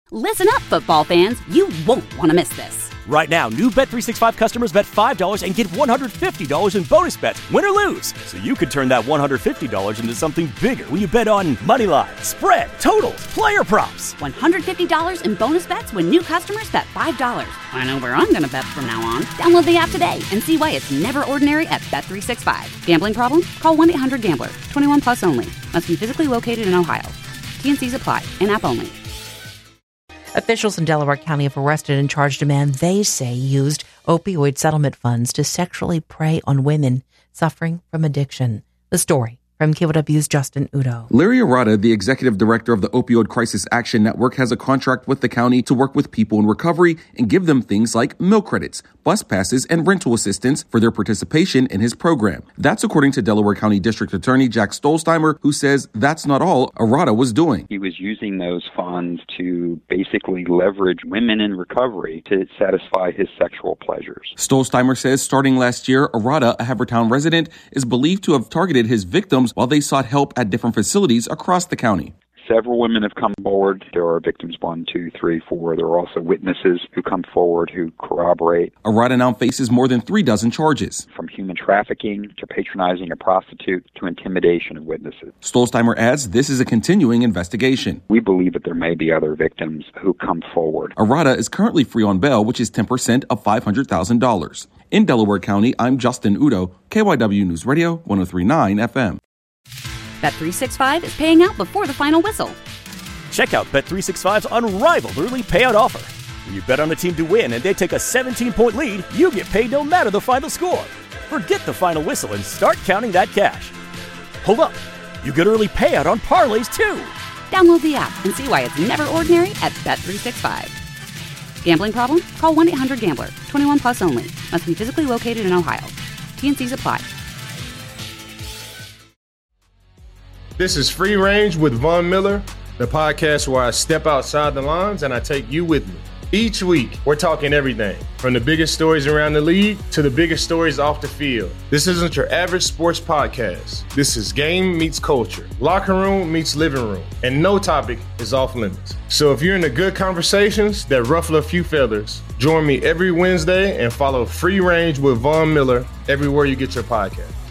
Listen up, football fans. You won't want to miss this. Right now, new Bet365 customers bet $5 and get $150 in bonus bets, win or lose. So you could turn that $150 into something bigger when you bet on money line, spread, totals, player props. $150 in bonus bets when new customers bet $5. I know where I'm going to bet from now on. Download the app today and see why it's never ordinary at Bet365. Gambling problem? Call 1-800-GAMBLER. 21 plus only. Must be physically located in Ohio. T&Cs apply. In-app only. Officials in Delaware County have arrested and charged a man they say used opioid settlement funds to sexually prey on women suffering from addiction. The story from KYW's Justin Udo. Larry Arata, the executive director of the Opioid Crisis Action Network, has a contract with the county to work with people in recovery and give them things like meal credits, bus passes, and rental assistance for their participation in his program. That's according to Delaware County District Attorney Jack Stolzheimer, who says that's not all Arata was doing. He was using those funds to basically leverage women in recovery to satisfy his sexual pleasures. Stolzheimer says starting last year, Arata, a Havertown resident, is believed to have targeted his victims while they sought help at different facilities across the county. Several women have come forward. There are victims 1, 2, 3, 4. There are also witnesses who come forward who corroborate. Arata now faces more than 36 charges. From human trafficking to patronizing a prostitute to intimidation of witnesses. Stolzheimer adds this is a continuing investigation. We believe that there may be other victims who come forward. Arata is currently free on bail, which is 10% of $500,000. In Delaware County, I'm Justin Udo, KYW News Radio 103.9 FM. Bet365 is paying out before the final whistle. Check out Bet365's unrivaled early payout offer. When you bet on a team to win and they take a 17-point lead, you get paid no matter the final score. Forget the final whistle and start counting that cash. Hold up. You get early payout on parlays, too. Download the app and see why it's never ordinary at Bet365. Gambling problem? Call 1-800-GAMBLER. 21 plus only. Must be physically located in Ohio. T&Cs apply. This is Free Range with Von Miller, the podcast where I step outside the lines and I take you with me. Each week, we're talking everything, from the biggest stories around the league to the biggest stories off the field. This isn't your average sports podcast. This is game meets culture, locker room meets living room, and no topic is off limits. So if you're into good conversations that ruffle a few feathers, join me every Wednesday and follow Free Range with Von Miller everywhere you get your podcast.